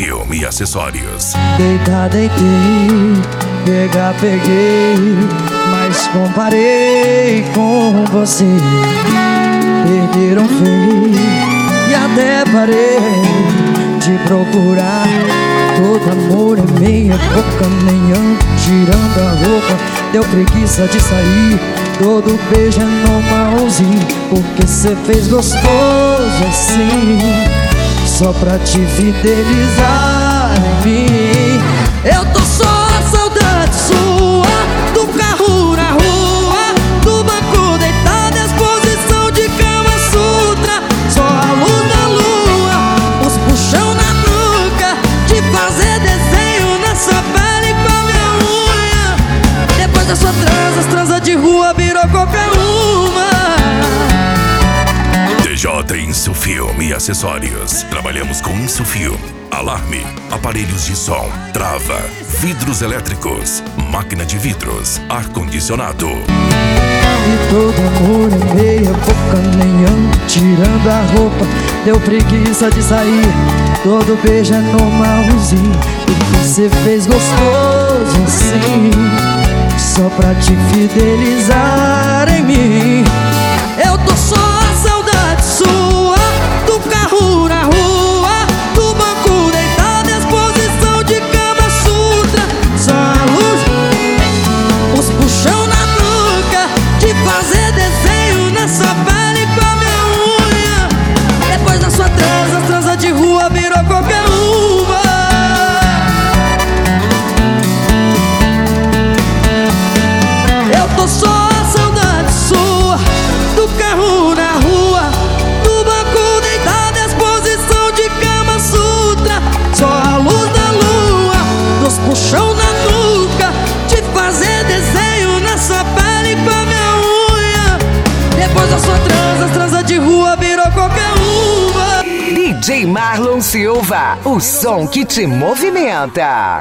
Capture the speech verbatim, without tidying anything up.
Insufilme e Acessórios. Deitar, deitei, pegar, peguei, mas comparei com você. Perderam feio e até parei de procurar. Todo amor é meia boca, nem ando tirando a roupa. Deu preguiça de sair, todo beijo é normalzinho, porque cê fez gostoso assim, só pra te fidelizar em mim. Eu tô só a saudade sua, do carro na rua, do banco deitado, exposição de Kama Sutra. Só a luz da lua, os puxão na nuca, de fazer desenho nessa pele com a minha unha. Depois da sua transa, as transa de rua virou qualquer uma. D J Insufilme e Acessórios. Trabalhamos com Insufilme, alarme, aparelhos de som, trava, vidros elétricos, máquina de vidros, ar-condicionado. E todo amor é meia boca, nem ando tirando a roupa. Deu preguiça de sair, todo beijo é normalzinho, porque cê fez gostoso assim, só pra te fidelizar em mim. Eu tô só a saudade sua, do carro na rua, do banco deitado, exposição de Kama Sutra. Só a luz, os puxão na nuca, de fazer desenho nessa pele com a minha unha. Depois da sua transa, as transa de rua virou qualquer uma. Eu tô só a saudade sua, do carro na rua, do banco deitado, exposição de Kama Sutra. Só a luz da lua, dos puxão na nuca, de fazer desenho nessa pele com a minha unha. Depois da sua transa, as transa de rua virou qualquer uma. D J Marlon Silva, o som que te movimenta.